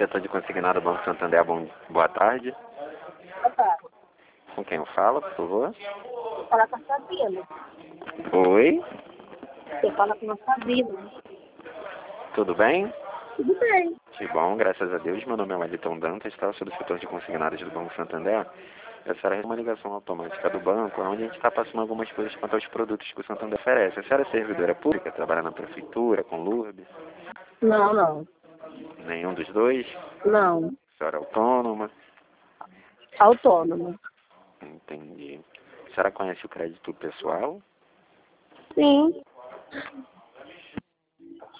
Setor de consignado Banco Santander, boa tarde. Boa tarde. Com quem eu falo, por favor? Vou falar com a Sabrina. Oi, Você fala com a Sabrina. tudo bem? Tudo bem. Que bom, graças a Deus. Meu nome é Wellington Dantas, tá? Eu sou do setor de consignados do Banco Santander. Essa era uma ligação automática do banco, onde a gente está passando algumas coisas quanto aos produtos que o Santander oferece. A senhora é servidora pública, trabalha na prefeitura, com LURB? Não. Nenhum dos dois? Não. A senhora é autônoma? Autônoma. Entendi. A senhora conhece o crédito pessoal? Sim.